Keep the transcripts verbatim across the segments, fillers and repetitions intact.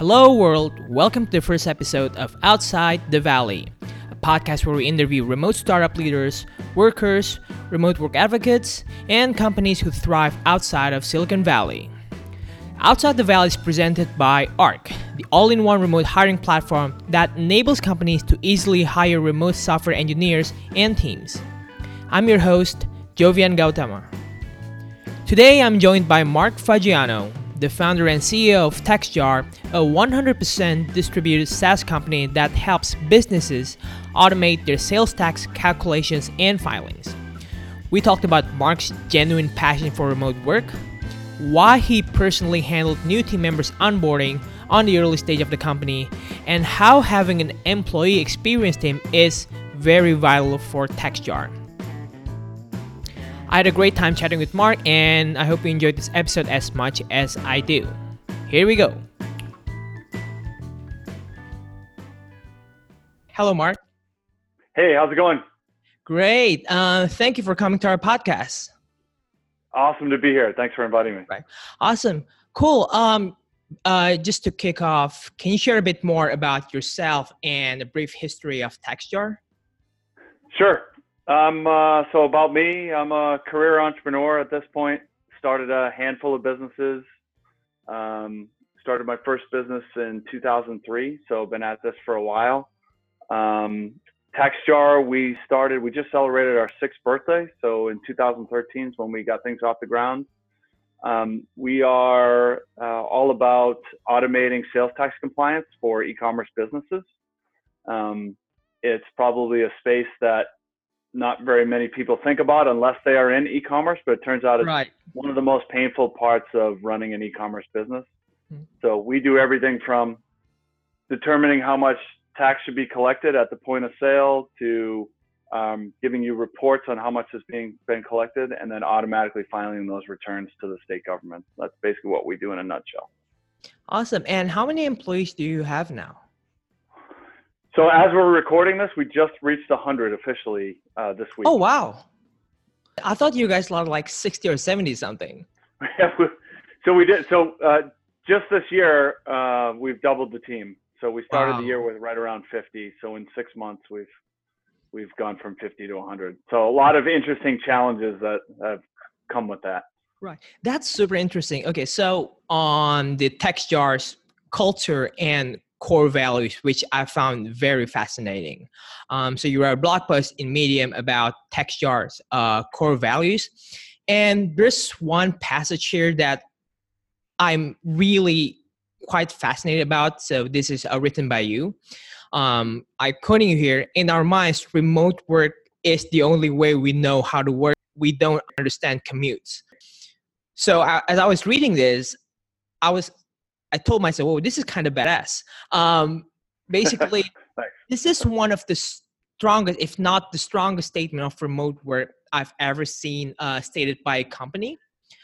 Hello, world. Welcome to the first episode of Outside the Valley, a podcast where we interview remote startup leaders, workers, remote work advocates, and companies who thrive outside of Silicon Valley. Outside the Valley is presented by Arc, the all-in-one remote hiring platform that enables companies to easily hire remote software engineers and teams. I'm your host, Jovian Gautama. Today, I'm joined by Mark Fagiano, the founder and C E O of TextJar, a one hundred percent distributed SaaS company that helps businesses automate their sales tax calculations and filings. We talked about Mark's genuine passion for remote work, why he personally handled new team members onboarding on the early stage of the company, and how having an employee experience team is very vital for TextJar. I had a great time chatting with Mark, and I hope you enjoyed this episode as much as I do. Here we go. Hello, Mark. Hey, how's it going? Great. Uh, thank you for coming to our podcast. Awesome to be here. Thanks for inviting me. Right. Awesome. Cool. Um, uh, just to kick off, can you share a bit more about yourself and a brief history of TextJar? Sure. Um, uh, so about me, I'm a career entrepreneur at this point. Started a handful of businesses. Um, started my first business in two thousand three, so been at this for a while. Um, TextJar, we started, we just celebrated our sixth birthday. So in two thousand thirteen is when we got things off the ground. Um, we are uh, all about automating sales tax compliance for e-commerce businesses. Um, it's probably a space that not very many people think about unless they are in e-commerce, but it turns out it's right. one of the most painful parts of running an e-commerce business. Mm-hmm. So we do everything from determining how much tax should be collected at the point of sale to um, giving you reports on how much is being been collected, and then automatically filing those returns to the state government. That's basically what we do in a nutshell. Awesome. And how many employees do you have now? So as we're recording this, we just reached one hundred officially uh, this week. Oh, wow. I thought you guys had like sixty or seventy something. So we did. So uh, just this year, uh, we've doubled the team. So we started Wow. the year with right around fifty. So in six months, we've we've gone from fifty to one hundred. So a lot of interesting challenges that have come with that. Right. That's super interesting. Okay. So on the TextJar's culture and core values, which I found very fascinating. Um, so you wrote a blog post in Medium about TextJar's uh, core values. And there's one passage here that I'm really quite fascinated about. So this is uh, written by you. Um, I quoting you here: in our minds, remote work is the only way we know how to work. We don't understand commutes. So I, as I was reading this, I was I told myself, "Oh, this is kind of badass." Um, basically, this is one of the strongest, if not the strongest, statement of remote work I've ever seen uh, stated by a company.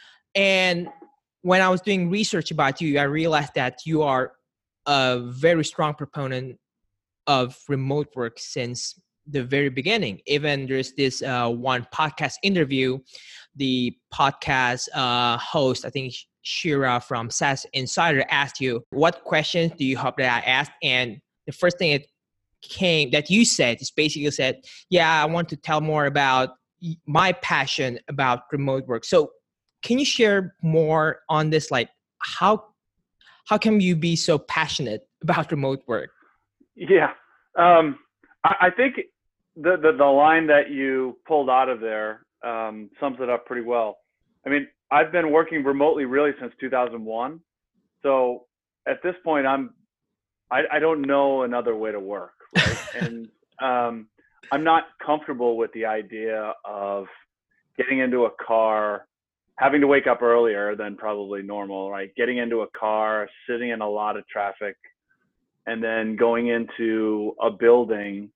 And when I was doing research about you, I realized that you are a very strong proponent of remote work since the very beginning. Even there's this uh, one podcast interview, the podcast uh, host, I think Shira from SaaS Insider, asked you, what questions do you hope that I asked? And the first thing it came that you said is basically said, yeah, I want to tell more about my passion about remote work. So can you share more on this? Like how, how can you be so passionate about remote work? Yeah. Um, I, I think the, the, the line that you pulled out of there um, sums it up pretty well. I mean, I've been working remotely really since two thousand one. So at this point, I'm, I, I don't know another way to work, right? and um, I'm not comfortable with the idea of getting into a car, having to wake up earlier than probably normal, right? Getting into a car, sitting in a lot of traffic, and then going into a building.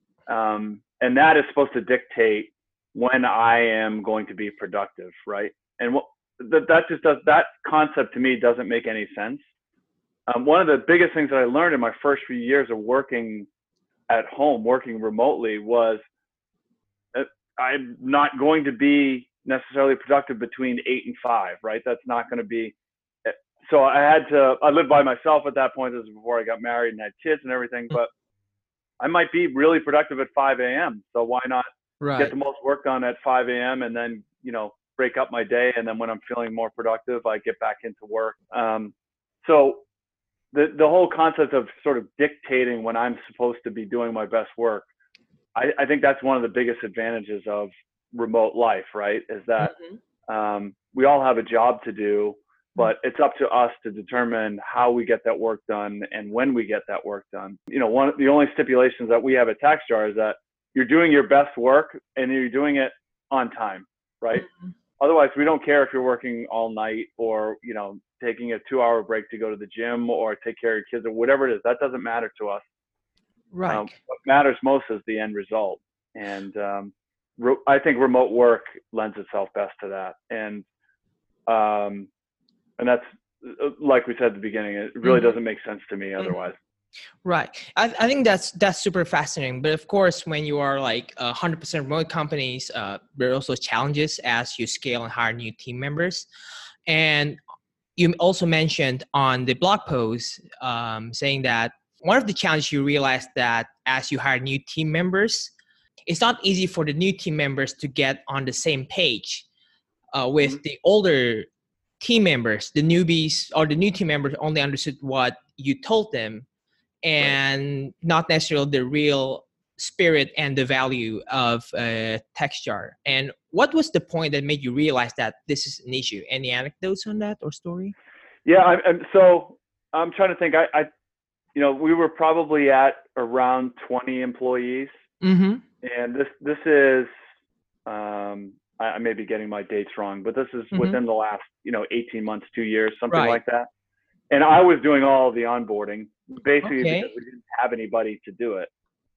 Um, and that is supposed to dictate when I am going to be productive, right? And what, that, that just does, that concept to me doesn't make any sense. Um, one of the biggest things that I learned in my first few years of working at home, working remotely, was that I'm not going to be necessarily productive between eight and five, right? That's not going to be so I had to, I lived by myself at that point. This was before I got married and had kids and everything, but I might be really productive at five a.m. So why not Right. get the most work done at five a.m. and then, you know, break up my day. And then when I'm feeling more productive, I get back into work. Um, so the, the whole concept of sort of dictating when I'm supposed to be doing my best work, I, I think that's one of the biggest advantages of remote life, right? Is that mm-hmm. um, we all have a job to do, but it's up to us to determine how we get that work done and when we get that work done. You know, one of the only stipulations that we have at TaxJar is that you're doing your best work and you're doing it on time, right? Mm-hmm. Otherwise, we don't care if you're working all night or, you know, taking a two hour break to go to the gym or take care of your kids or whatever it is. That doesn't matter to us. Right. Um, what matters most is the end result. And um, re- I think remote work lends itself best to that. And, um, and that's, like we said at the beginning, it really mm-hmm. doesn't make sense to me otherwise. Right. I, I think that's that's super fascinating. But of course, when you are like one hundred percent remote companies, uh, there are also challenges as you scale and hire new team members. And you also mentioned on the blog post um, saying that one of the challenges you realize that as you hire new team members, it's not easy for the new team members to get on the same page uh, with mm-hmm. the older team members. The newbies or the new team members only understood what you told them, and right. not necessarily the real spirit and the value of uh, TaxJar. And what was the point that made you realize that this is an issue? Any anecdotes on that or story? Yeah, I, I'm, so I'm trying to think. I, I, you know, we were probably at around twenty employees, mm-hmm. and this this is, um, I, I may be getting my dates wrong, but this is mm-hmm. within the last, you know, eighteen months, two years, something right. like that. And I was doing all of the onboarding, basically okay. because we didn't have anybody to do it.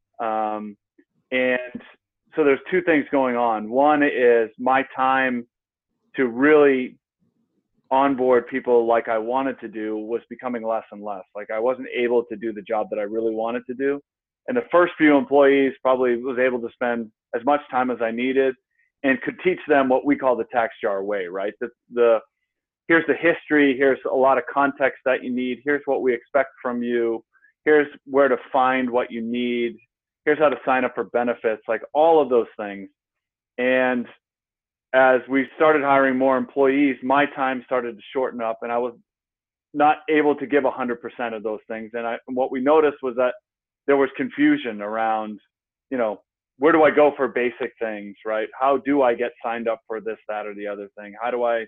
Um, and so there's two things going on. One is my time to really onboard people like I wanted to do was becoming less and less. Like I wasn't able to do the job that I really wanted to do. And the first few employees probably was able to spend as much time as I needed and could teach them what we call the TaxJar way, right? The, the here's the history, here's a lot of context that you need, here's what we expect from you, here's where to find what you need, here's how to sign up for benefits, like all of those things. And as we started hiring more employees, my time started to shorten up and I was not able to give one hundred percent of those things. And I, what we noticed was that there was confusion around, you know, where do I go for basic things, right? How do I get signed up for this, that, or the other thing? How do I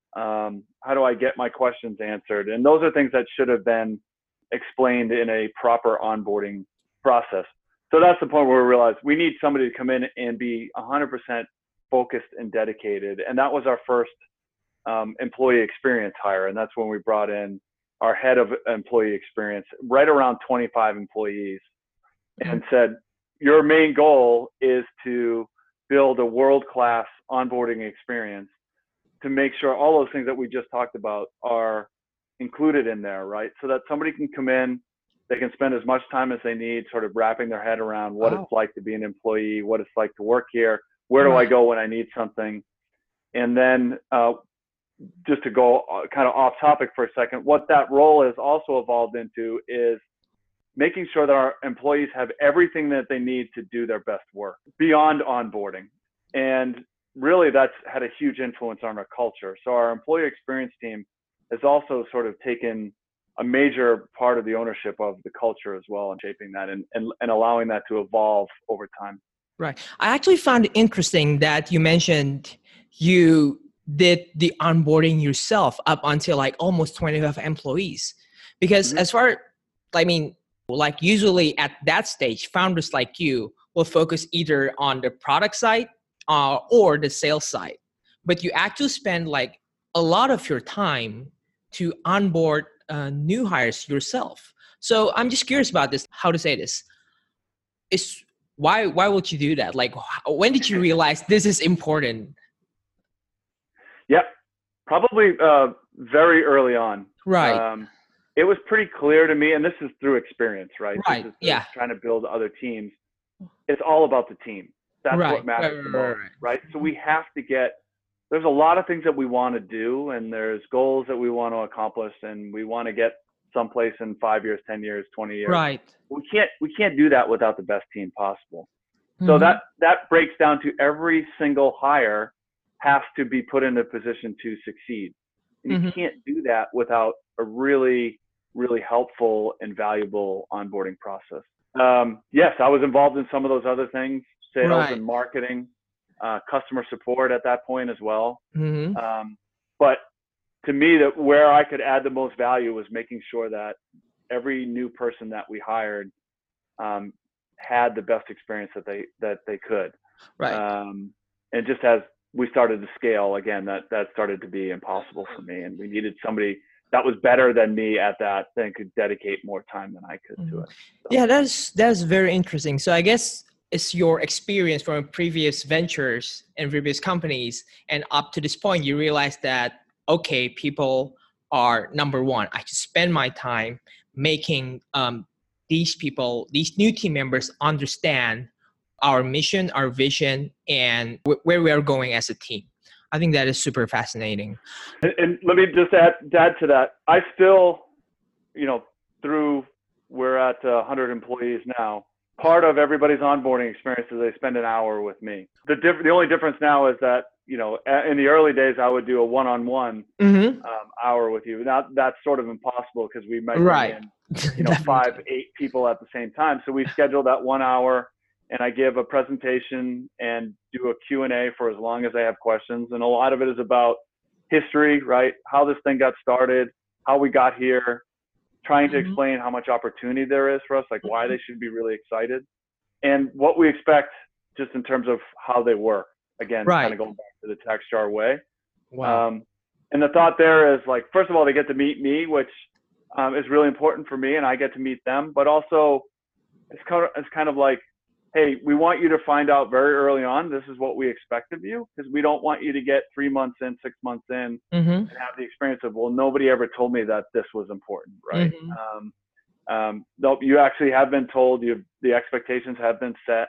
Um, how do I get my questions answered? And those are things that should have been explained in a proper onboarding process. So that's the point where we realized we need somebody to come in and be one hundred percent focused and dedicated. And that was our first um, employee experience hire. And that's when we brought in our head of employee experience, right around twenty-five employees, and said, your main goal is to build a world-class onboarding experience to make sure all those things that we just talked about are included in there, right? So that somebody can come in, they can spend as much time as they need sort of wrapping their head around what wow. it's like to be an employee, what it's like to work here, where do I go when I need something? And then uh, just to go kind of off topic for a second, what that role has also evolved into is making sure that our employees have everything that they need to do their best work beyond onboarding. And really that's had a huge influence on our culture. So our employee experience team has also sort of taken a major part of the ownership of the culture as well and shaping that and, and, and allowing that to evolve over time. Right. I actually found it interesting that you mentioned you did the onboarding yourself up until like almost twenty-five employees. Because mm-hmm. as far, I mean, like usually at that stage, founders like you will focus either on the product side uh, or the sales side. But you actually spend like a lot of your time to onboard uh, new hires yourself. So I'm just curious about this, how to say this. Is why why would you do that? Like, when did you realize this is important? Yeah, probably uh, very early on. Right. Um, it was pretty clear to me, and this is through experience, right? Right. This is yeah. Trying to build other teams. It's all about the team. That's right. what matters right, the most, right, right? So we have to get there's a lot of things that we want to do, and there's goals that we want to accomplish, and we want to get someplace in five years, ten years, twenty years. Right. We can't we can't do that without the best team possible. Mm-hmm. So that that breaks down to every single hire has to be put in a position to succeed. And mm-hmm. you can't do that without a really, really helpful and valuable onboarding process. Um, yes, I was involved in some of those other things, sales right. and marketing, uh, customer support at that point as well. Mm-hmm. Um, but to me, that where I could add the most value was making sure that every new person that we hired um, had the best experience that they that they could. Right. Um, and just as we started to scale again, that that started to be impossible for me, and we needed somebody that was better than me at that, then could dedicate more time than I could mm-hmm. to it. So. Yeah, that's that's very interesting. So I guess it's your experience from previous ventures and previous companies, and up to this point, you realize that okay, people are number one. I should spend my time making um, these people, these new team members, understand our mission, our vision, and w- where we are going as a team. I think that is super fascinating. And, and let me just add, add to that. I still, you know, through we're at uh, one hundred employees now. Part of everybody's onboarding experience is they spend an hour with me. The diff- the only difference now is that, you know, in the early days, I would do a one-on-one mm-hmm. um, hour with you. Now that's sort of impossible because we might right. bring in, you know, five, eight people at the same time. So we schedule that one hour, and I give a presentation and do a Q and A for as long as I have questions. And a lot of it is about history, right? How this thing got started, how we got here, trying to mm-hmm. explain how much opportunity there is for us, like why they should be really excited, and what we expect just in terms of how they work. Again, right. kind of going back to the TechStar way. Wow. Um, and the thought there is like, first of all, they get to meet me, which um, is really important for me, and I get to meet them. But also, it's kind of, it's kind of like, hey, we want you to find out very early on, this is what we expect of you, because we don't want you to get three months in, six months in, mm-hmm. and have the experience of, well, nobody ever told me that this was important, right? Mm-hmm. Um, um, no, you actually have been told, you the expectations have been set,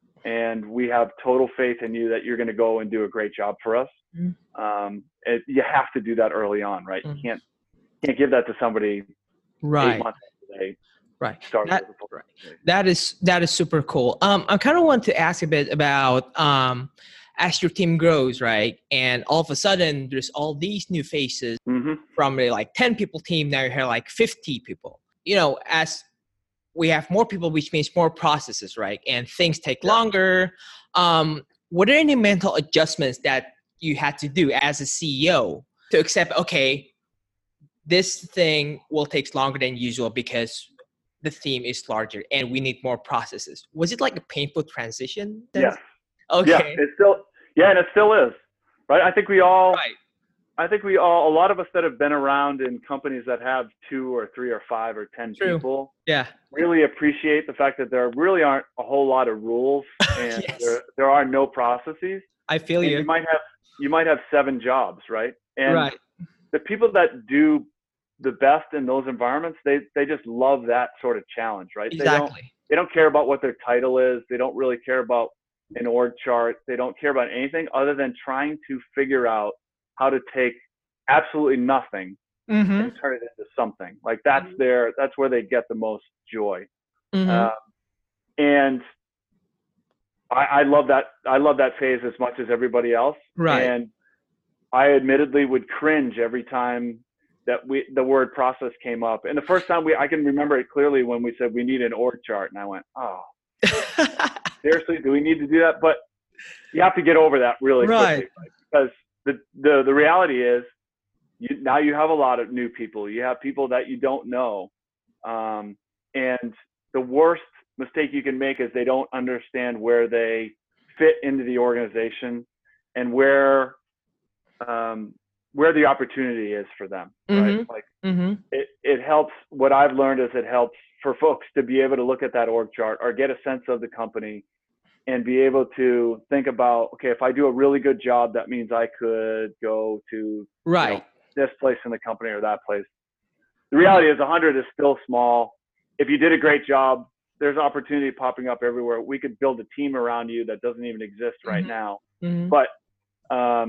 and we have total faith in you that you're going to go and do a great job for us. Mm-hmm. Um, it, you have to do that early on, right? Mm-hmm. You can't can't give that to somebody right. eight months after they Right. start. That, right. that is that is super cool. Um, I kind of want to ask a bit about um, as your team grows, right? And all of a sudden, there's all these new faces mm-hmm. from a like ten people team. Now you have like fifty people. You know, as we have more people, which means more processes, right? And things take yeah. longer. Um, were there any mental adjustments that you had to do as a C E O to accept, okay, this thing will take longer than usual because the theme is larger and we need more processes? Was it like a painful transition? Yes. Okay. Yeah, it still, yeah, and it still is, right? I think we all, right. I think we all, a lot of us that have been around in companies that have two or three or five or ten True. people, yeah, really appreciate the fact that there really aren't a whole lot of rules and yes. there, there are no processes. I feel and you. You might have, you might have seven jobs, right? And right. the people that do the best in those environments, they they just love that sort of challenge, right? Exactly. They don't, they don't care about what their title is. They don't really care about an org chart. They don't care about anything other than trying to figure out how to take absolutely nothing mm-hmm. and turn it into something. Like that's mm-hmm. their, that's where they get the most joy. Mm-hmm. Um, and I, I love that. I love that phase as much as everybody else. Right. And I admittedly would cringe every time that we, the word process came up. And the first time we, I can remember it clearly when we said we need an org chart. And I went, oh, seriously, do we need to do that? But you have to get over that really right. quickly, right? Because the, the, the reality is you, now you have a lot of new people. You have people that you don't know. Um, and the worst mistake you can make is they don't understand where they fit into the organization and where, um, where the opportunity is for them, mm-hmm. right? Like mm-hmm. it, it helps. What I've learned is it helps for folks to be able to look at that org chart or get a sense of the company and be able to think about, okay, if I do a really good job, that means I could go to right. you know, this place in the company or that place. The reality is one hundred is still small. If you did a great job, there's opportunity popping up everywhere. We could build a team around you that doesn't even exist right mm-hmm. now. Mm-hmm. But, um,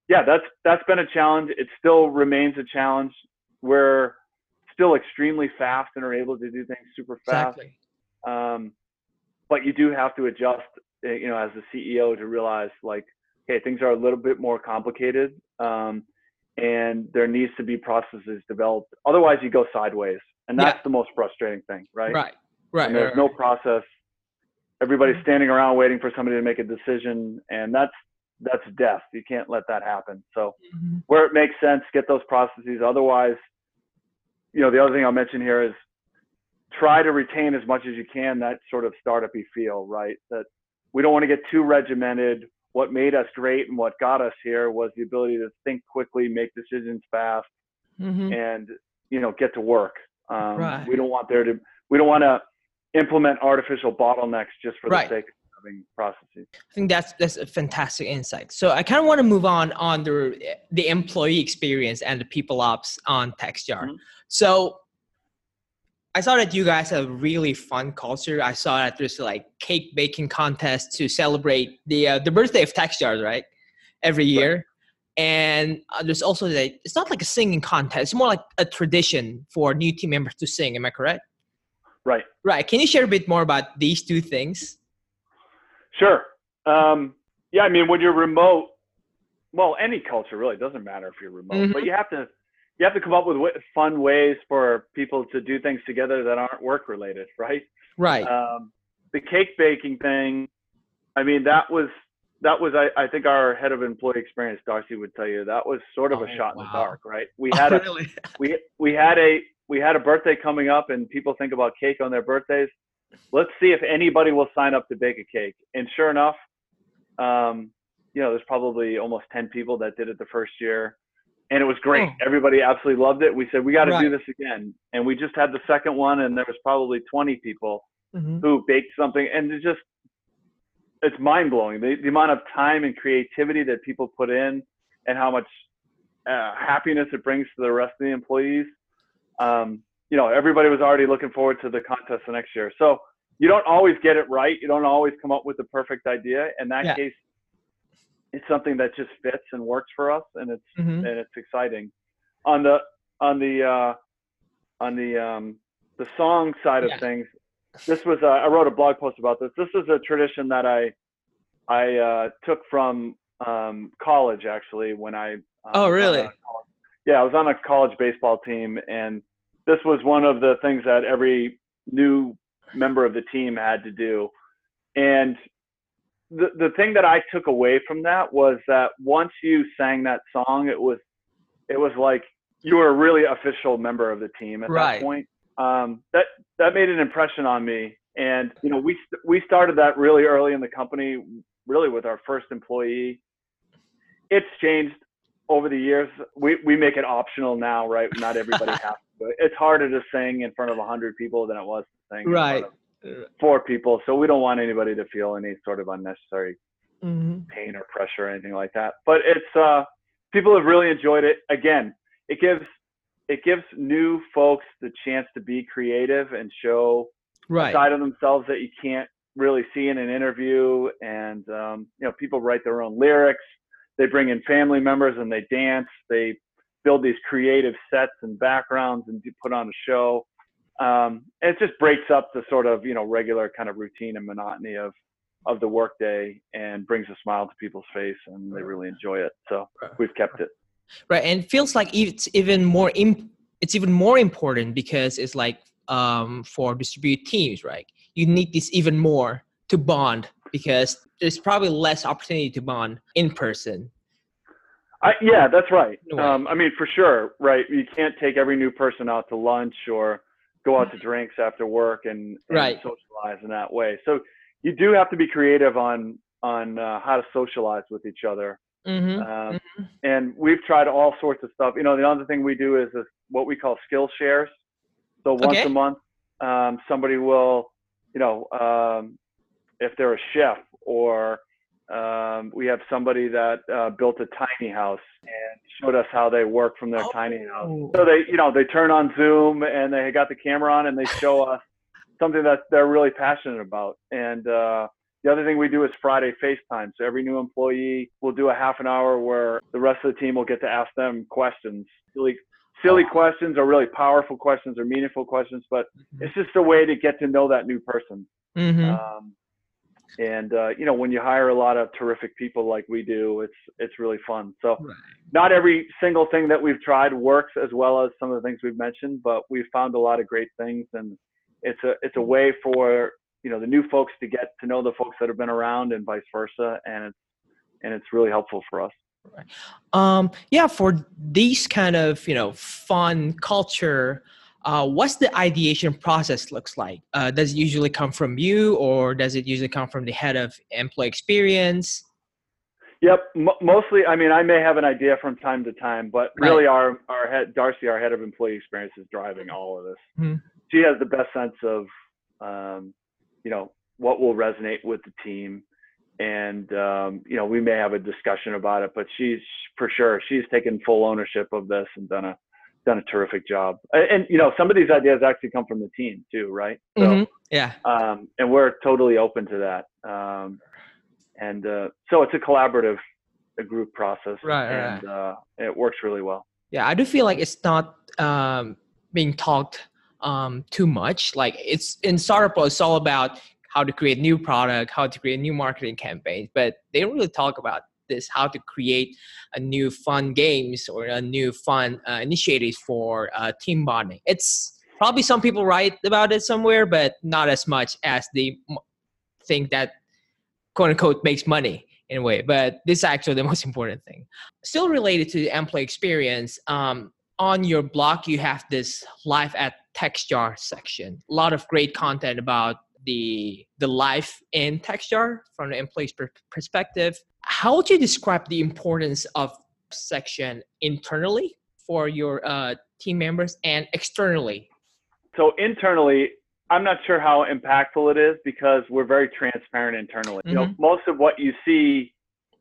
yeah, that's that's been a challenge. It still remains a challenge. We're still extremely fast and are able to do things super fast. Exactly. Um, but you do have to adjust, uh, you know, as the C E O to realize like, hey, things are a little bit more complicated, um, and there needs to be processes developed. Otherwise, you go sideways, and that's Yeah. the most frustrating thing, right? Right. Right. And there's right, no right. process. Everybody's standing around waiting for somebody to make a decision, and that's that's death. You can't let that happen. So Mhm. where it makes sense, get those processes. Otherwise, you know, the other thing I'll mention here is try to retain as much as you can that sort of startup-y feel, right? That we don't want to get too regimented. What made us great and what got us here was the ability to think quickly, make decisions fast, Mhm. and, you know, get to work. Um, Right. we don't want there to, we don't want to implement artificial bottlenecks just for the Right. sake of having processes. I think that's that's a fantastic insight. So I kind of want to move on on the the employee experience and the people ops on TextJar. Mm-hmm. So I saw that you guys have a really fun culture. I saw that there's like cake baking contest to celebrate the uh, the birthday of TextJar, right? Every year. Right. And uh, there's also like it's not like a singing contest. It's more like a tradition for new team members to sing. Am I correct? Right. Right. Can you share a bit more about these two things? Sure. Um, yeah, I mean, when you're remote, well, any culture really doesn't matter if you're remote, Mm-hmm. but you have to you have to come up with w- fun ways for people to do things together that aren't work related, right? Right. Um, the cake baking thing, I mean, that was that was I, I think our head of employee experience, Darcy, would tell you that was sort of a Oh shot in the wow. dark, right? We Oh had a really? we we had a we had a birthday coming up, and people think about cake on their birthdays. Let's see if anybody will sign up to bake a cake. And sure enough, um, you know, there's probably almost ten people that did it the first year, and it was great. Oh, Everybody absolutely loved it. We said we got to do right. this again, and we just had the second one, and there was probably twenty people Mm-hmm. who baked something, and it just it's mind blowing the, the amount of time and creativity that people put in, and how much uh, happiness it brings to the rest of the employees. Um, you know, everybody was already looking forward to the contest the next year. So you don't always get it right. You don't always come up with the perfect idea. In that Yeah. case, it's something that just fits and works for us, and it's Mm-hmm. and it's exciting. On the on the uh, on the um, the song side of Yeah. things, this was uh, I wrote a blog post about this. This is a tradition that I I uh, took from um, college actually when I um, Oh was on really? a college, yeah I was on a college baseball team, and this was one of the things that every new member of the team had to do. And the the thing that I took away from that was that once you sang that song, it was it was like you were a really official member of the team at that Right. point. Um, that that made an impression on me, and you know we we started that really early in the company, really with our first employee. It's changed over the years. We we make it optional now, right? Not everybody has to. It's harder to sing in front of a hundred people than it was to sing in Right. front of four people. So we don't want anybody to feel any sort of unnecessary Mm-hmm. pain or pressure or anything like that. But it's uh, people have really enjoyed it. Again, it gives it gives new folks the chance to be creative and show a Right. side of themselves that you can't really see in an interview. And um, you know, people write their own lyrics. They bring in family members and they dance. They build these creative sets and backgrounds and do put on a show. Um, and it just breaks up the sort of, you know, regular kind of routine and monotony of, of the workday, and brings a smile to people's face, and they really enjoy it. So we've kept it. Right. And it feels like it's even more, imp- it's even more important because it's like um, for distributed teams, right? You need this even more to bond because there's probably less opportunity to bond in person. I, yeah, that's right. In a way. Um, I mean, for sure, right? You can't take every new person out to lunch or go out to drinks after work and, and Right. socialize in that way. So you do have to be creative on on uh, how to socialize with each other. Mm-hmm. Um, Mm-hmm. and we've tried all sorts of stuff. You know, the other thing we do is this, what we call skill shares. So once Okay. a month, um, somebody will, you know, um, if they're a chef, or um, we have somebody that uh, built a tiny house and showed us how they work from their Oh. tiny house. So they, you know, they turn on Zoom and they got the camera on and they show us something that they're really passionate about. And, uh, you The other thing we do is Friday FaceTime. So every new employee will do a half an hour where the rest of the team will get to ask them questions, silly, silly oh. questions or really powerful questions or meaningful questions. But mm-hmm. it's just a way to get to know that new person. Mm-hmm. Um, and, uh, you know, when you hire a lot of terrific people like we do, it's it's really fun. So right. not every single thing that we've tried works as well as some of the things we've mentioned, but we've found a lot of great things. And it's a it's a way for, you know, the new folks to get to know the folks that have been around and vice versa. And it's, and it's really helpful for us. Right. Um, yeah, for these kind of, you know, fun culture, uh, what's the ideation process looks like? Uh, does it usually come from you or does it usually come from the head of employee experience? Yep. M- mostly, I mean, I may have an idea from time to time, but really right. our, our head, Darcy, our head of employee experience is driving all of this. Mm-hmm. She has the best sense of, um, you know, what will resonate with the team. And, um, you know, we may have a discussion about it, but she's for sure, she's taken full ownership of this and done a, done a terrific job. And, and, you know, some of these ideas actually come from the team too, right? So, mm-hmm. yeah. Um, and we're totally open to that. Um, and, uh, so it's a collaborative, a group process right, and, right. uh, it works really well. Yeah. I do feel like it's not, um, being talked um too much. Like it's in startup, it's all about how to create new product, how to create new marketing campaigns, but they don't really talk about this, how to create a new fun games or a new fun uh, initiatives for uh, team bonding. It's probably some people write about it somewhere, but not as much as they think that quote unquote makes money in a way, but this is actually the most important thing. Still related to the employee experience, um, on your blog, you have this life at TextJar section. A lot of great content about the the life in TextJar from the employee's per- perspective. How would you describe the importance of section internally for your uh, team members and externally? So internally, I'm not sure how impactful it is because we're very transparent internally. Mm-hmm. You know, most of what you see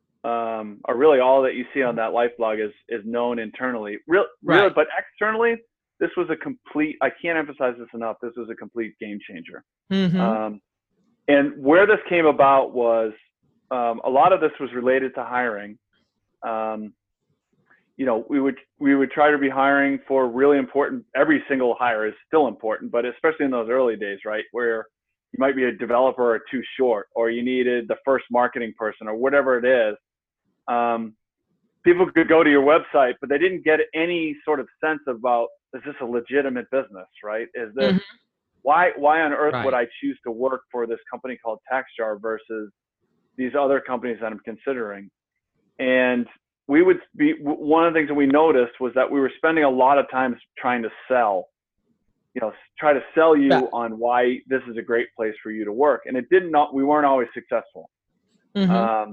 Um, or really all that you see on that life blog is, is known internally. Real, right. really, but externally, this was a complete, I can't emphasize this enough, this was a complete game changer. Mm-hmm. Um, and where this came about was, um, a lot of this was related to hiring. Um, you know, we would, we would try to be hiring for really important, every single hire is still important, but especially in those early days, right? Where you might be a developer or too short, or you needed the first marketing person or whatever it is. Um, people could go to your website, but they didn't get any sort of sense about, is this a legitimate business, right? Is this, mm-hmm. why, why on earth right. would I choose to work for this company called TextJar versus these other companies that I'm considering? And we would be, one of the things that we noticed was that we were spending a lot of time trying to sell, you know, try to sell you yeah. on why this is a great place for you to work. And it did not, we weren't always successful. Mm-hmm. Um,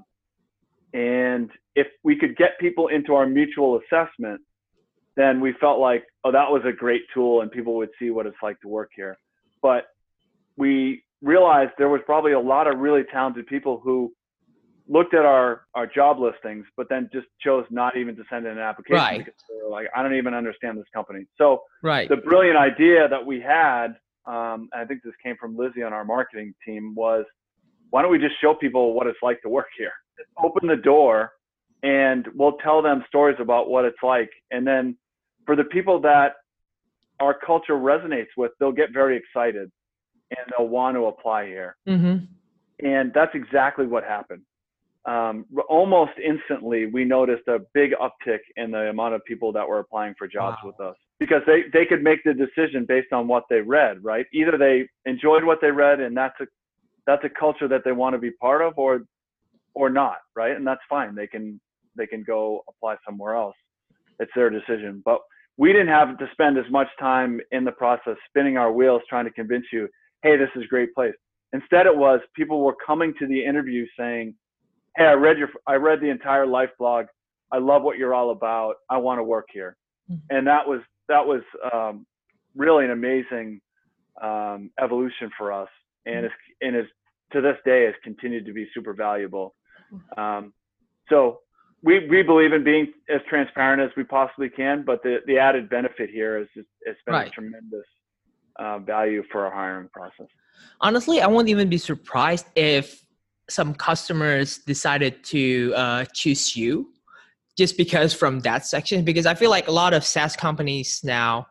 And if we could get people into our mutual assessment, then we felt like, oh, that was a great tool and people would see what it's like to work here. But we realized there was probably a lot of really talented people who looked at our, our job listings, but then just chose not even to send in an application right. because they were like, I don't even understand this company. So right. the brilliant idea that we had, um, and I think this came from Lizzie on our marketing team, was why don't we just show people what it's like to work here? Open the door and we'll tell them stories about what it's like. And then for the people that our culture resonates with, they'll get very excited and they'll want to apply here. Mm-hmm. And that's exactly what happened. Um, almost instantly, we noticed a big uptick in the amount of people that were applying for jobs wow. with us because they, they could make the decision based on what they read, right? Either they enjoyed what they read and that's a, that's a culture that they want to be part of, or or not, right? And that's fine. They can they can go apply somewhere else. It's their decision. But we didn't have to spend as much time in the process spinning our wheels trying to convince you, hey, this is a great place. Instead, it was people were coming to the interview saying, hey, I read your I read the entire life blog. I love what you're all about. I want to work here. Mm-hmm. And that was that was um, really an amazing um, evolution for us. And it's, and is to this day has continued to be super valuable. Um, so we we believe in being as transparent as we possibly can, but the, the added benefit here is just, it's been right. a tremendous uh, value for our hiring process. Honestly, I won't even be surprised if some customers decided to uh, choose you just because from that section? Because I feel like a lot of SaaS companies now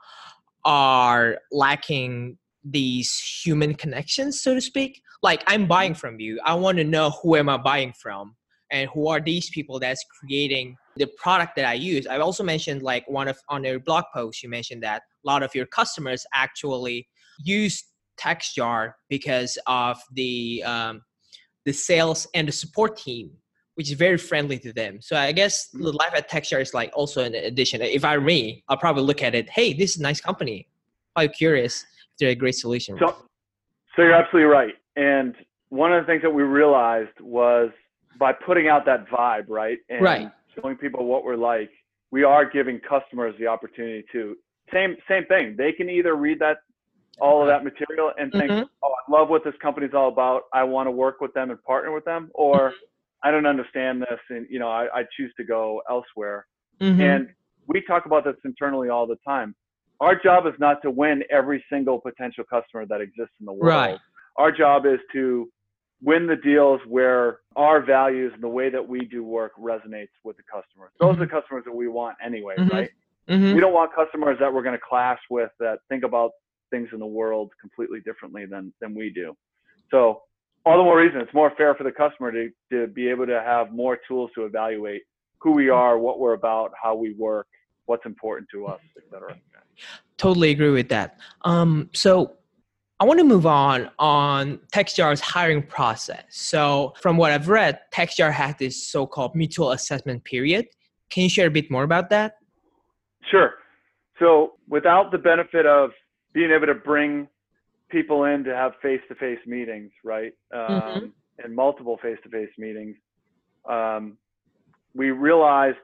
are lacking these human connections, so to speak. Like, I'm buying from you. I want to know who am I buying from and who are these people that's creating the product that I use. I've also mentioned, like, one of on your blog post, you mentioned that a lot of your customers actually use TextJar because of the um, the sales and the support team, which is very friendly to them. So I guess the life at TextJar is like also an addition. If I were me, I'll probably look at it. Hey, this is a nice company. I'm curious if they're a great solution. So, so you're absolutely right. And one of the things that we realized was by putting out that vibe, right, and right. showing people what we're like, we are giving customers the opportunity to same same thing. They can either read that all of that material and think, mm-hmm. oh, I love what this company's all about. I want to work with them and partner with them, or mm-hmm. I don't understand this, and you know, I, I choose to go elsewhere. Mm-hmm. And we talk about this internally all the time. Our job is not to win every single potential customer that exists in the world. Right. Our job is to win the deals where our values and the way that we do work resonates with the customers. Those mm-hmm. are the customers that we want anyway, mm-hmm. right? Mm-hmm. We don't want customers that we're going to clash with that think about things in the world completely differently than than we do. So all the more reason it's more fair for the customer to, to be able to have more tools to evaluate who we are, what we're about, how we work, what's important to us, et cetera. Totally agree with that. Um, so I want to move on on TextJar's hiring process. So from what I've read, TextJar has this so-called mutual assessment period. Can you share a bit more about that? Sure. So without the benefit of being able to bring people in to have face-to-face meetings, right, um, mm-hmm. and multiple face-to-face meetings, um, we realized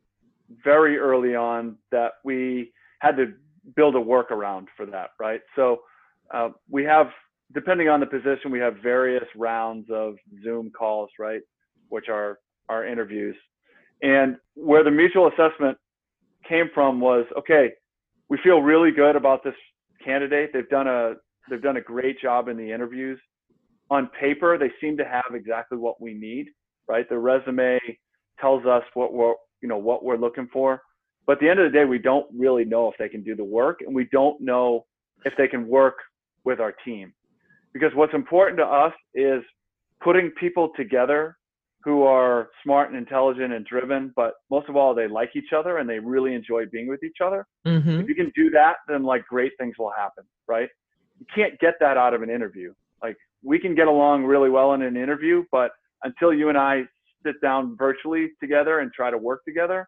very early on that we had to build a workaround for that, right? So uh, we have, depending on the position, we have various rounds of Zoom calls, right, which are our interviews. And where the mutual assessment came from was, okay, we feel really good about this candidate. They've done a they've done a great job in the interviews. On paper, they seem to have exactly what we need, right? Their resume tells us what we're you know what we're looking for. But at the end of the day, we don't really know if they can do the work, and we don't know if they can work with our team. Because what's important to us is putting people together who are smart and intelligent and driven, but most of all, they like each other and they really enjoy being with each other. Mm-hmm. If you can do that, then like great things will happen, right? You can't get that out of an interview. Like we can get along really well in an interview, but until you and I sit down virtually together and try to work together,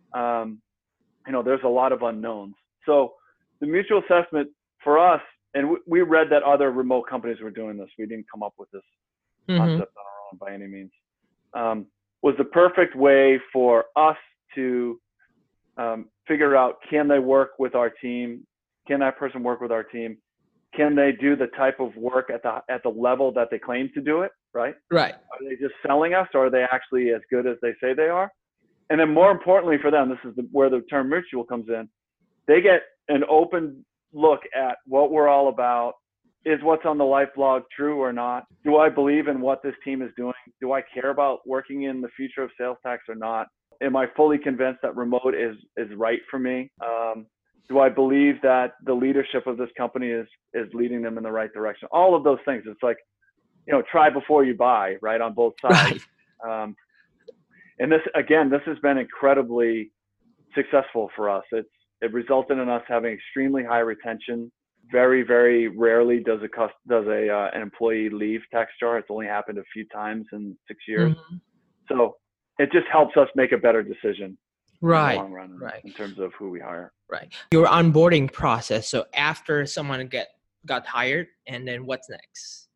um, you know, there's a lot of unknowns. So the mutual assessment for us, and we, we read that other remote companies were doing this. We didn't come up with this mm-hmm. concept on our own by any means. Um, was the perfect way for us to um, figure out, can they work with our team? Can that person work with our team? Can they do the type of work at the at the level that they claim to do it, right? Right. Are they just selling us, or are they actually as good as they say they are? And then more importantly for them, this is the, where the term mutual comes in. They get an open look at what we're all about. Is what's on the Life blog true or not? Do I believe in what this team is doing? Do I care about working in the future of sales tax or not? Am I fully convinced that remote is is right for me? Um, do I believe that the leadership of this company is is leading them in the right direction? All of those things. It's like, you know, try before you buy, right, on both sides. Right. Um, and this, again, this has been incredibly successful for us. It's it resulted in us having extremely high retention. Very, very rarely does a cust- does a uh, an employee leave TextJar. It's only happened a few times in six years. Mm-hmm. So it just helps us make a better decision right. in the long run right. in terms of who we hire. Right. Your onboarding process. So after someone get got hired, and then what's next?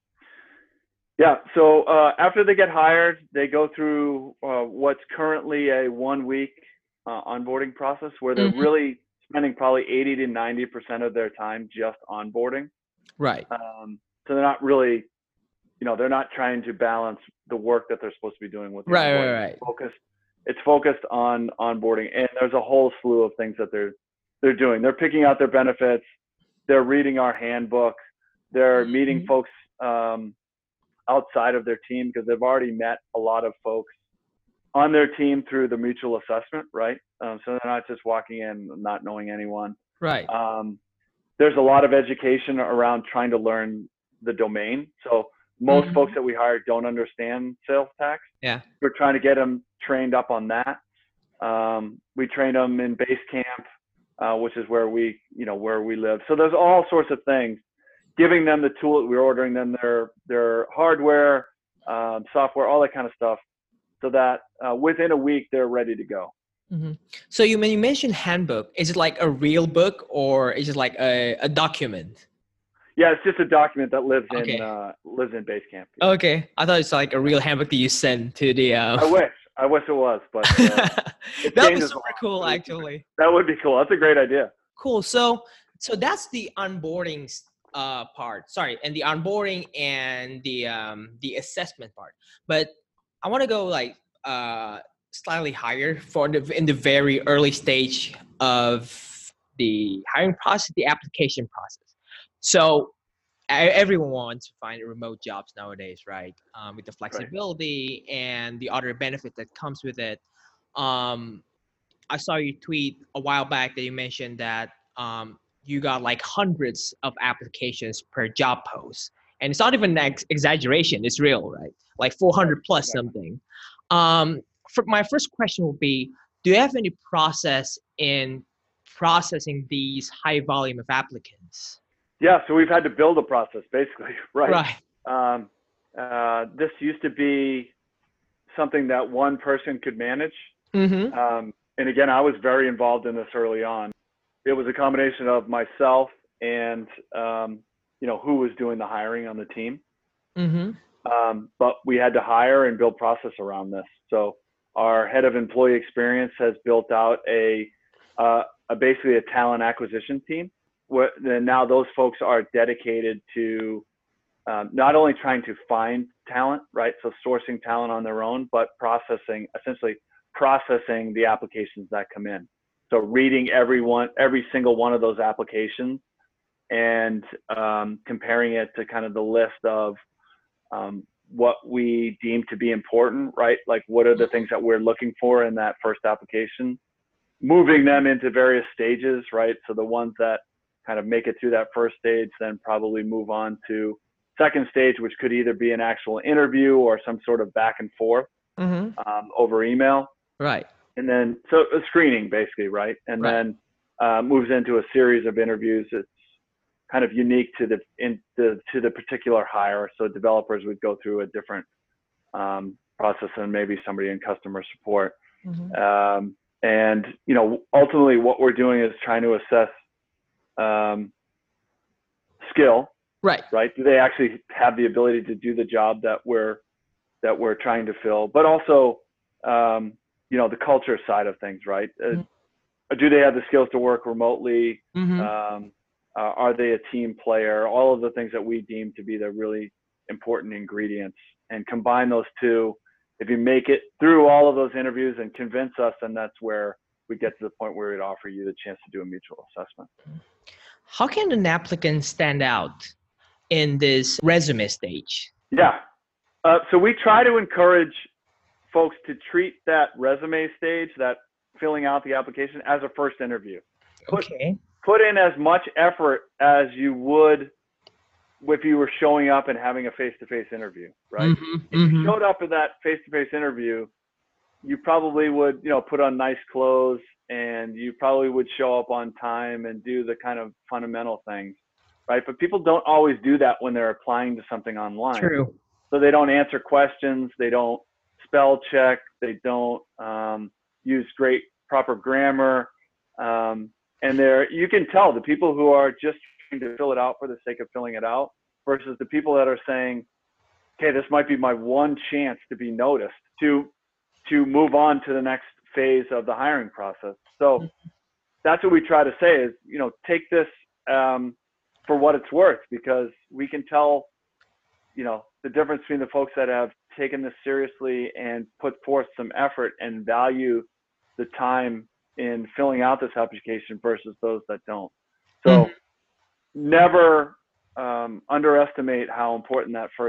Yeah. So uh, after they get hired, they go through uh, what's currently a one week uh, onboarding process where they're mm-hmm. really spending probably eighty to ninety percent of their time just onboarding. Right. Um, so they're not really, you know, they're not trying to balance the work that they're supposed to be doing with the right, onboarding. right, right. It's focused, it's focused on onboarding, and there's a whole slew of things that they're they're doing. They're picking out their benefits. They're reading our handbook. They're mm-hmm. meeting folks um, outside of their team because they've already met a lot of folks on their team through the mutual assessment, right? Um, so they're not just walking in not knowing anyone. Right. Um, there's a lot of education around trying to learn the domain. So most Mhm. folks that we hire don't understand sales tax. Yeah. We're trying to get them trained up on that. Um, we train them in Basecamp, uh, which is where we, you know, where we live. So there's all sorts of things. Giving them the tool, we're ordering them their their hardware, um, software, all that kind of stuff, so that uh, within a week they're ready to go. Mm-hmm. So you when you mentioned handbook, is it like a real book or is it like a, a document? Yeah, it's just a document that lives Okay. in uh, lives in Basecamp. Okay, I thought it's like a real handbook that you send to the. Uh... I wish, I wish it was, but uh, it that would be changes a super lot. cool, actually. That would be cool. That's a great idea. Cool. So, so that's the onboarding uh, part. Sorry, and the onboarding and the um, the assessment part. But I want to go like uh, slightly higher for the in the very early stage of the hiring process, the application process. So e- everyone wants to find remote jobs nowadays, right? Um, with the flexibility right. and the other benefit that comes with it. Um, I saw you tweet a while back that you mentioned that um, you got like hundreds of applications per job post. And it's not even an ex- exaggeration, it's real, right? Like four hundred plus right. something. Um, for my first question would be, do you have any process in processing these high volume of applicants? Yeah, so we've had to build a process basically, right? Right. Um, uh, this used to be something that one person could manage. Mm-hmm. Um, and again, I was very involved in this early on. It was a combination of myself and, um, you know, who was doing the hiring on the team. Mm-hmm. Um, but we had to hire and build process around this. So our head of employee experience has built out a, uh, a basically a talent acquisition team. Where, and now those folks are dedicated to um, not only trying to find talent, right? So sourcing talent on their own, but processing, essentially processing the applications that come in. So reading every one, every single one of those applications and um, comparing it to kind of the list of um, what we deem to be important, right? Like what are the things that we're looking for in that first application, moving them into various stages, right? So the ones that kind of make it through that first stage, then probably move on to second stage, which could either be an actual interview or some sort of back and forth Mm-hmm. um, over email. Right. And then, so a screening basically, right? And right. then uh, moves into a series of interviews. It's kind of unique to the, in the, to the particular hire. So developers would go through a different um, process than maybe somebody in customer support. Mm-hmm. Um, and, you know, ultimately what we're doing is trying to assess um, skill, right? Right? Do they actually have the ability to do the job that we're that we're trying to fill? But also, um, you know, the culture side of things, right? Mm-hmm. Uh, do they have the skills to work remotely? Mm-hmm. Um, uh, are they a team player? All of the things that we deem to be the really important ingredients, and combine those two. If you make it through all of those interviews and convince us, then that's where we get to the point where we'd offer you the chance to do a mutual assessment. How can an applicant stand out in this resume stage? Yeah. Uh, so we try to encourage folks to treat that resume stage, that filling out the application, as a first interview. Put, okay. Put in as much effort as you would if you were showing up and having a face-to-face interview, right? Mm-hmm, if mm-hmm. you showed up at that face-to-face interview, you probably would, you know, put on nice clothes, and you probably would show up on time and do the kind of fundamental things, right? But people don't always do that when they're applying to something online. True. So they don't answer questions, they don't spell check, they don't um, use great proper grammar, um, and they're, you can tell the people who are just trying to fill it out for the sake of filling it out versus the people that are saying, okay, this might be my one chance to be noticed, to to move on to the next phase of the hiring process. So that's what we try to say is, you know, take this um, for what it's worth, because we can tell, you know, the difference between the folks that have taken this seriously and put forth some effort and value the time in filling out this application versus those that don't. So mm-hmm. never um, underestimate how important that first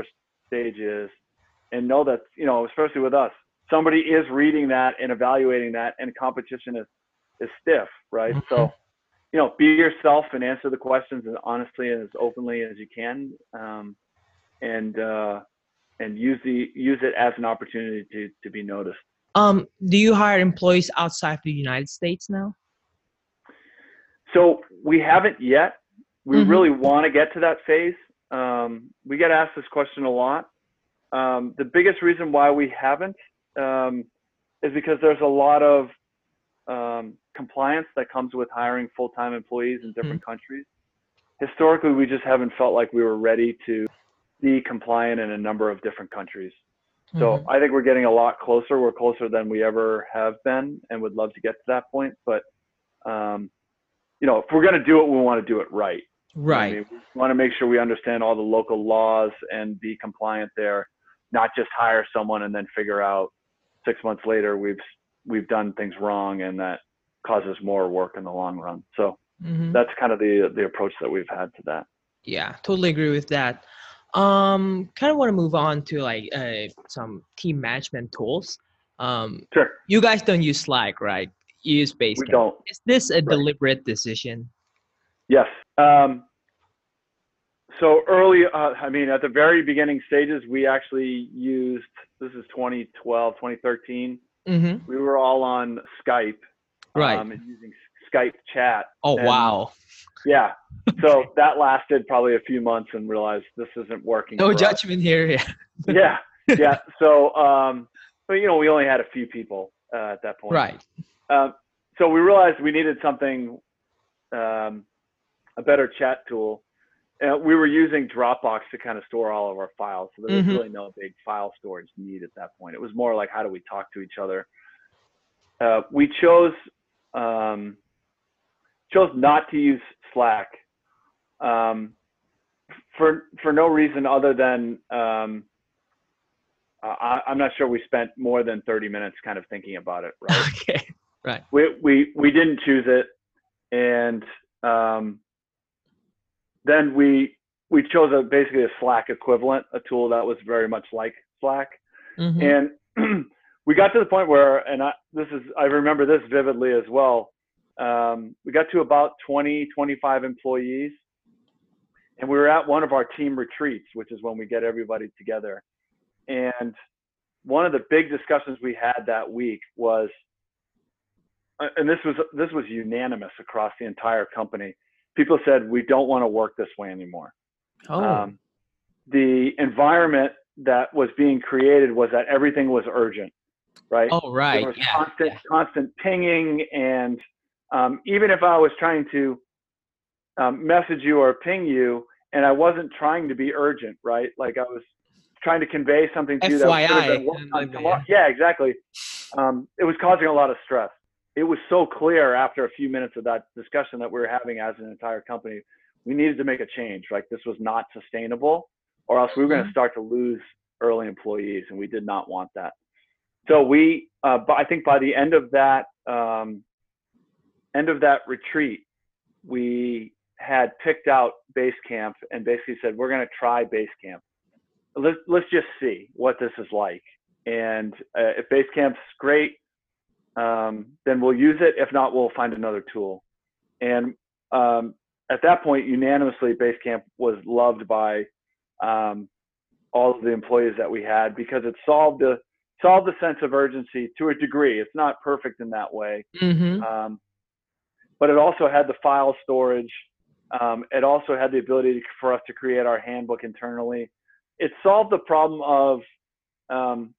stage is, and know that, you know, especially with us, somebody is reading that and evaluating that, and competition is, is stiff, right? Mm-hmm. So, you know, be yourself and answer the questions as honestly and as openly as you can, um, and uh, and use the use it as an opportunity to to be noticed. Um, do you hire employees outside the United States now? So we haven't yet. We Mm-hmm. really want to get to that phase. Um, we get asked this question a lot. Um, the biggest reason why we haven't um, is because there's a lot of um, compliance that comes with hiring full-time employees in different mm-hmm. countries. Historically, we just haven't felt like we were ready to be compliant in a number of different countries. So mm-hmm. I think we're getting a lot closer. We're closer than we ever have been, and would love to get to that point. But, um, you know, if we're going to do it, we want to do it right. Right. You know I mean? We want to make sure we understand all the local laws and be compliant there, not just hire someone and then figure out six months later we've we've done things wrong, and that causes more work in the long run. So mm-hmm. that's kind of the the approach that we've had to that. Yeah, totally agree with that. Um, kind of want to move on to like uh, some team management tools. Um, sure. You guys don't use Slack, right? You use Basecamp. We don't. Is this a right. deliberate decision? Yes. Um, so early, uh, I mean, at the very beginning stages, we actually used, this is twenty twelve, twenty thirteen. Mm-hmm. We were all on Skype. Right. Um, and using Skype chat. Oh, and, wow. Yeah. So that lasted probably a few months, and realized this isn't working. No judgment us. Here. Yeah. yeah. Yeah. So, um, but you know, we only had a few people uh, at that point. Right. Um, so we realized we needed something, um, a better chat tool. Uh, we were using Dropbox to kind of store all of our files. So there was mm-hmm. really no big file storage need at that point. It was more like, how do we talk to each other? Uh, we chose, um, chose not to use Slack. Um, for for no reason other than um, I, I'm not sure we spent more than thirty minutes kind of thinking about it. Right. Okay. Right. We we we didn't choose it, and um, then we we chose a basically a Slack equivalent, a tool that was very much like Slack, mm-hmm. and we got to the point where, and I, this is I remember this vividly as well. Um, we got to about twenty, twenty-five employees. And we were at one of our team retreats, which is when we get everybody together. And one of the big discussions we had that week was, and this was this was unanimous across the entire company. People said, we don't want to work this way anymore. Oh. Um, the environment that was being created was that everything was urgent, right? Oh, right. There was yeah. constant, yeah. constant pinging, and um, even if I was trying to um, message you or ping you, and I wasn't trying to be urgent, right? Like I was trying to convey something to you that should have been worked on tomorrow. Yeah, exactly. Um, it was causing a lot of stress. It was so clear after a few minutes of that discussion that we were having as an entire company, we needed to make a change. Like this was not sustainable, or else we were going to start to lose early employees, and we did not want that. So we, uh, but I think by the end of that, um, end of that retreat, we had picked out Basecamp and basically said, we're going to try Basecamp. Let's, let's just see what this is like. And uh, if Basecamp's great, um, then we'll use it. If not, we'll find another tool. And um, at that point, unanimously, Basecamp was loved by um, all of the employees that we had, because it solved the, solved the sense of urgency to a degree. It's not perfect in that way. Mm-hmm. Um, but it also had the file storage. Um, it also had the ability to, for us to create our handbook internally. It solved the problem of um,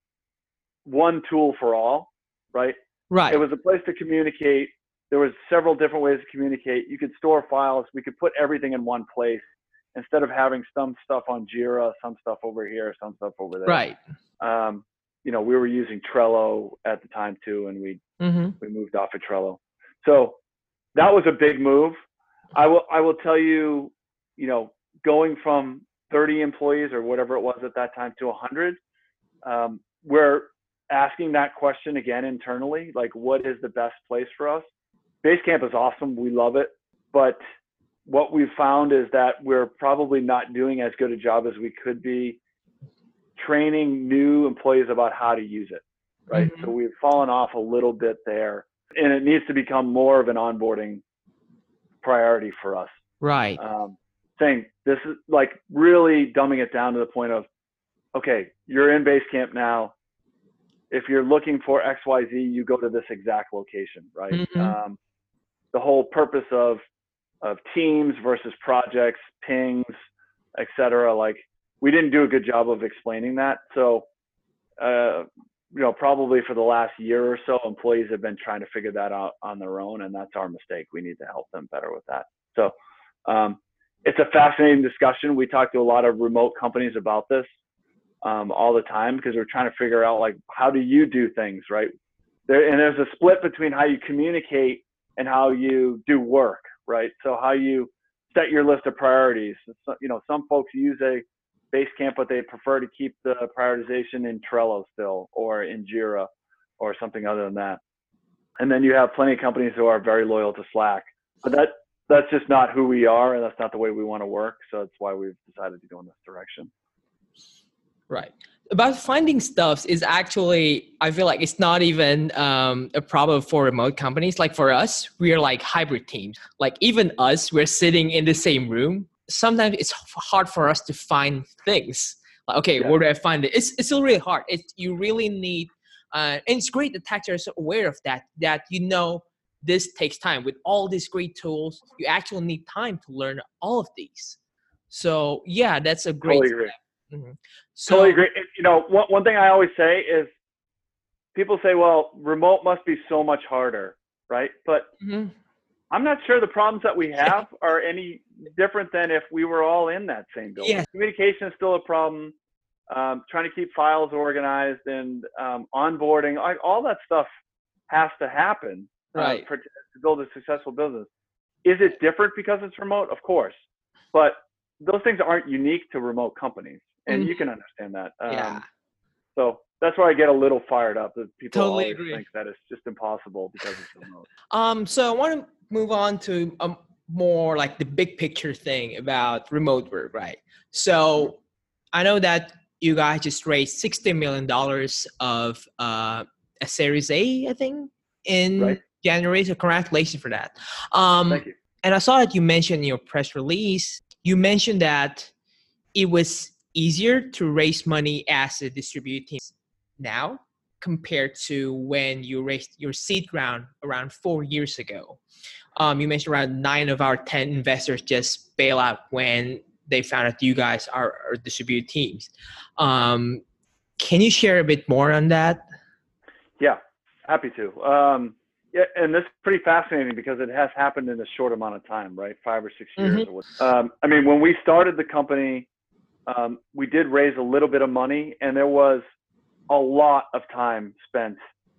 one tool for all, right? Right. It was a place to communicate. There was several different ways to communicate. You could store files. We could put everything in one place instead of having some stuff on Jira, some stuff over here, some stuff over there. Right. Um, you know, we were using Trello at the time too, and we mm-hmm. we moved off of Trello. So that was a big move. I will, I will tell you, you know, going from thirty employees or whatever it was at that time to one hundred, um, we're asking that question again internally, like what is the best place for us? Basecamp is awesome. We love it. But what we've found is that we're probably not doing as good a job as we could be training new employees about how to use it, right? Mm-hmm. So we've fallen off a little bit there, and it needs to become more of an onboarding priority for us. Right. Um, saying this is like really dumbing it down to the point of, okay, you're in Basecamp now. If you're looking for X Y Z, you go to this exact location, right? Mm-hmm. Um, the whole purpose of of teams versus projects, pings, et cetera. Like, we didn't do a good job of explaining that. So, uh, you know, probably for the last year or so, employees have been trying to figure that out on their own, and that's our mistake. We need to help them better with that. So, um, it's a fascinating discussion. We talk to a lot of remote companies about this um, all the time, because we're trying to figure out, like, how do you do things, right? There, and there's a split between how you communicate and how you do work, right? So how you set your list of priorities. So, you know, some folks use a Basecamp, but they prefer to keep the prioritization in Trello still, or in Jira, or something other than that. And then you have plenty of companies who are very loyal to Slack, but that that's just not who we are, and that's not the way we want to work. So that's why we've decided to go in this direction. Right. About finding stuff is actually, I feel like it's not even um, a problem for remote companies. Like for us, we are like hybrid teams. Like even us, we're sitting in the same room. Sometimes it's hard for us to find things. Like, okay, Yeah. where do I find it? It's it's still really hard. It's you really need, uh, and it's great that Taxjar is aware of that. That you know this takes time. With all these great tools, you actually need time to learn all of these. So yeah, that's a great. Totally agree. Mm-hmm. So, Totally agree. You know, one, one thing I always say is, people say, well, remote must be so much harder, right? But mm-hmm. I'm not sure the problems that we have are any different than if we were all in that same building. Yes. Communication is still a problem. Um, trying to keep files organized and um, onboarding, like, all that stuff has to happen Right. uh, for, to build a successful business. Is it different because it's remote? Of course. But those things aren't unique to remote companies. And Mm-hmm. you can understand that. Um, Yeah. So that's where I get a little fired up, that people Totally always agree. think that it's just impossible because it's remote. Um, so I want to move on to um, more like the big picture thing about remote work, right? So I know that you guys just raised sixty million dollars of uh, a Series A, I think, in Right. January. So congratulations for that. Um, Thank you. And I saw that you mentioned in your press release, you mentioned that it was easier to raise money as a distributed team now compared to when you raised your seed round around four years ago. Um, you mentioned around nine of our ten investors just bail out when they found out you guys are, are distributed teams. Um, can you share a bit more on that? Yeah, happy to. Um, yeah, and this is pretty fascinating because it has happened in a short amount of time, right? Five or six years. Mm-hmm. Um, I mean, when we started the company, um, we did raise a little bit of money, and there was a lot of time spent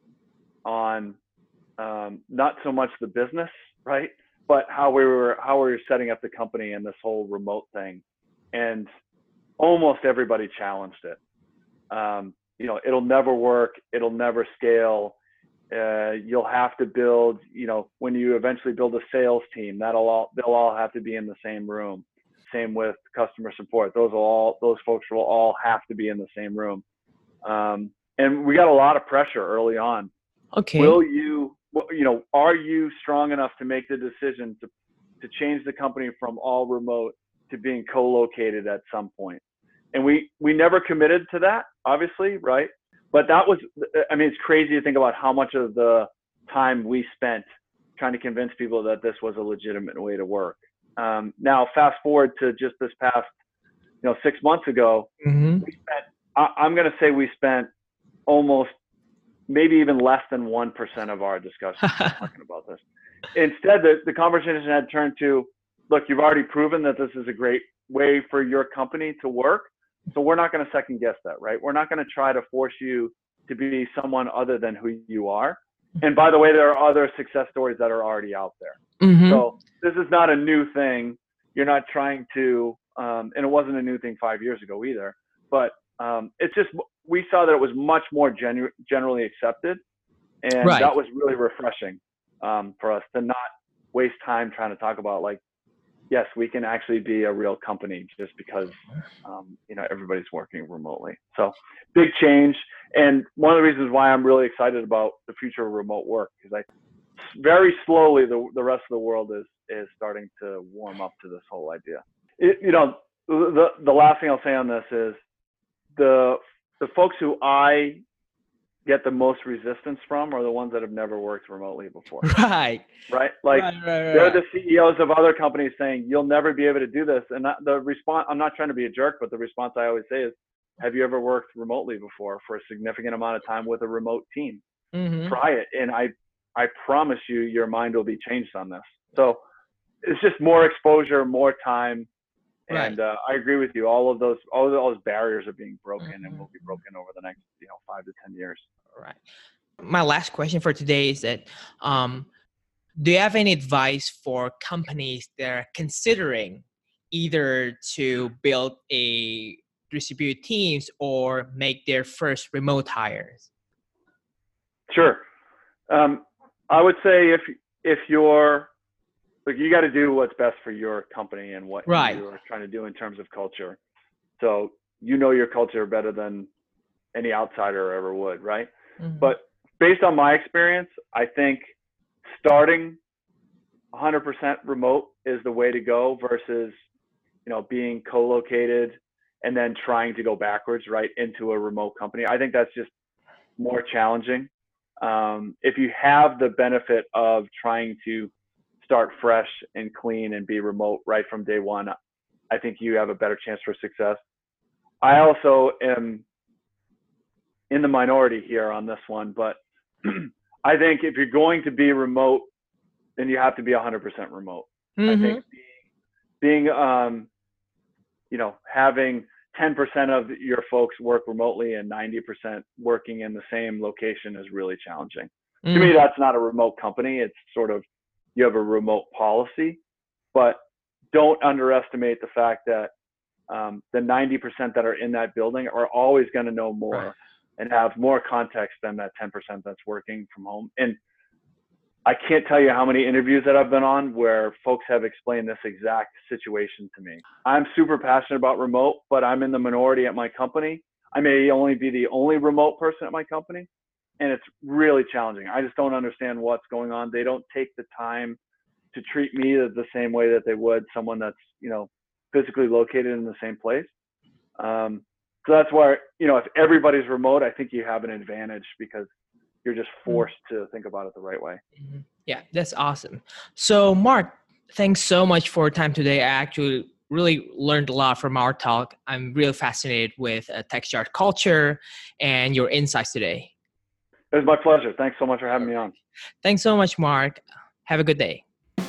on um, not so much the business, right? But how we were how we were setting up the company and this whole remote thing. And almost everybody challenged it. Um, you know, it'll never work. It'll never scale. Uh, you'll have to build, you know, when you eventually build a sales team, that'll all, they'll all have to be in the same room. Same with customer support. Those will all, those folks will all have to be in the same room. Um, and we got a lot of pressure early on. Okay. Will you, you know, are you strong enough to make the decision to, to change the company from all remote to being co-located at some point? And we, we never committed to that, obviously, right? But that was, I mean, it's crazy to think about how much of the time we spent trying to convince people that this was a legitimate way to work. Um, now, fast forward to just this past, you know, six months ago, mm-hmm. we spent, I, I'm going to say we spent almost, maybe even less than one percent of our discussion talking about this. Instead, the, the conversation had turned to, look, you've already proven that this is a great way for your company to work. So we're not going to second guess that, right? We're not going to try to force you to be someone other than who you are. And by the way, there are other success stories that are already out there. Mm-hmm. So this is not a new thing. You're not trying to, um, and it wasn't a new thing five years ago either, but um, it's just, we saw that it was much more genu- generally accepted. And right. that was really refreshing um, for us to not waste time trying to talk about, like, yes, we can actually be a real company just because, um, you know, everybody's working remotely. So big change. And one of the reasons why I'm really excited about the future of remote work is I very slowly the the rest of the world is is starting to warm up to this whole idea. It, you know, the the last thing I'll say on this is the the folks who I get the most resistance from are the ones that have never worked remotely before. Right. Right. Like right, right, right. they're the C E Os of other companies saying you'll never be able to do this. And that, the response, I'm not trying to be a jerk, but the response I always say is, have you ever worked remotely before for a significant amount of time with a remote team? Mm-hmm. Try it. And I, I promise you, your mind will be changed on this. So it's just more exposure, more time. And Right. uh, I agree with you. All of those, all of those barriers are being broken Mm-hmm. and will be broken over the next, you know, five to ten years. Right. My last question for today is that, um, do you have any advice for companies that are considering either to build a distributed teams or make their first remote hires? Sure. Um, I would say if if you're like, you got to do what's best for your company and what Right. you're trying to do in terms of culture. So you know your culture better than any outsider ever would, right? Mm-hmm. But based on my experience, I think starting one hundred percent remote is the way to go versus, you know, being co-located and then trying to go backwards right into a remote company. I think that's just more challenging. Um, if you have the benefit of trying to start fresh and clean and be remote right from day one, I think you have a better chance for success. I also am in the minority here on this one, but I think if you're going to be remote, then you have to be one hundred percent remote. Mm-hmm. I think being, being um, you know, having ten percent of your folks work remotely and ninety percent working in the same location is really challenging. Mm-hmm. To me, that's not a remote company. It's sort of, you have a remote policy, but don't underestimate the fact that um, the ninety percent that are in that building are always going to know more Right. and have more context than that ten percent that's working from home. And I can't tell you how many interviews that I've been on where folks have explained this exact situation to me. I'm super passionate about remote, but I'm in the minority at my company. I may only be the only remote person at my company, and it's really challenging. I just don't understand what's going on. They don't take the time to treat me the same way that they would someone that's, you know, physically located in the same place. Um, so that's why, you know, if everybody's remote, I think you have an advantage because you're just forced to think about it the right way. Mm-hmm. Yeah, that's awesome. So, Mark, thanks so much for your time today. I actually really learned a lot from our talk. I'm really fascinated with uh, TechStart culture and your insights today. It was my pleasure. Thanks so much for having me on. Thanks so much, Mark. Have a good day.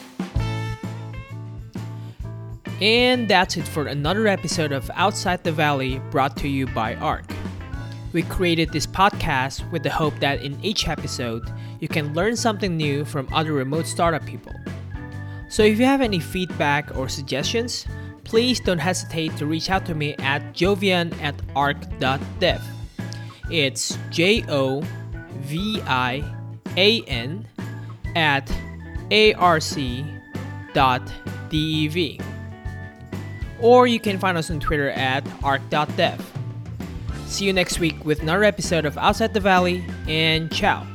And that's it for another episode of Outside the Valley, brought to you by ARC. We created this podcast with the hope that in each episode, you can learn something new from other remote startup people. So if you have any feedback or suggestions, please don't hesitate to reach out to me at jovian at arc dot dev. It's J O V I A N at A R C dot D E V. Or you can find us on Twitter at arc dot dev. See you next week with another episode of Outside the Valley, and ciao.